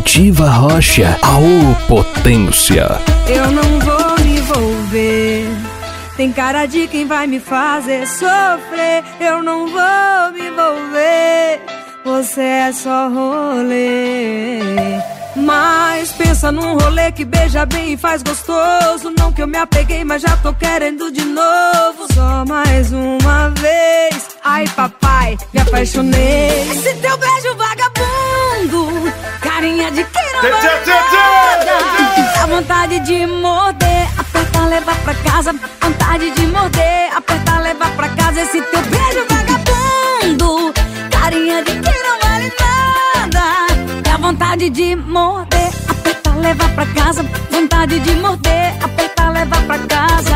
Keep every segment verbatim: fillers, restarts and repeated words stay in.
Primitiva Rocha, aô potência. Eu não vou me envolver, tem cara de quem vai me fazer sofrer. Eu não vou me envolver, você é só rolê. Mas pensa num rolê que beija bem e faz gostoso. Não que eu me apeguei, mas já tô querendo de novo. Só mais uma vez. Ai papai, me apaixonei. Esse teu beijo vagabundo, carinha de quem não vai nada. Dá vontade de morder, apertar, levar pra casa. Vontade de morder, apertar, levar pra casa. Esse teu beijo vagabundo, carinha de quem não vale nada. Dá vontade de morder, apertar, levar pra casa. Vontade de morder, apertar, levar pra casa.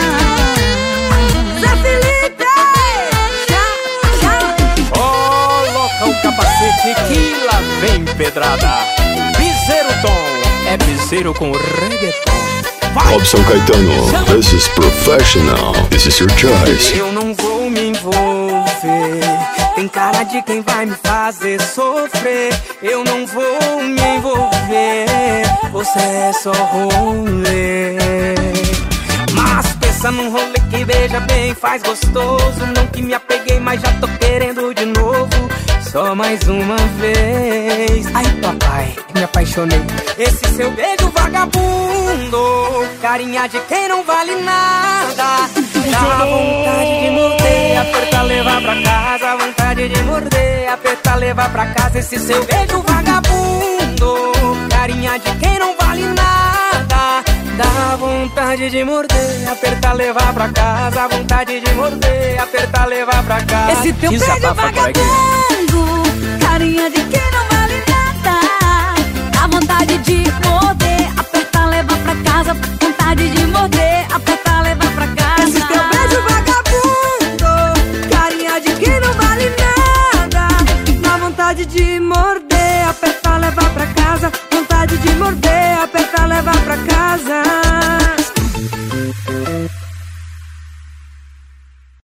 Zé Felipe, tchau, tchau. Coloca o capacete que lá vem pedrada. Piseiro Tom, é piseiro com reggaeton. Robson Caetano, this is professional. This is your choice. Eu não vou me envolver, tem cara de quem vai me fazer sofrer. Eu não vou me envolver, você é só rolê. Mas pensa num rolê que beija bem, faz gostoso. Não que me apeguei, mas já tô querendo de novo. Só mais uma vez. Ai papai, me apaixonei. Esse seu beijo vagabundo, carinha de quem não vale nada. Dá vontade de morder, apertar, levar pra casa. Vontade de morder, apertar, levar pra casa. Esse seu beijo vagabundo, carinha de quem não vale nada. Dá vontade de morder, apertar, levar pra casa. Vontade de morder, apertar, levar pra casa. Esse teu beijo vagabundo,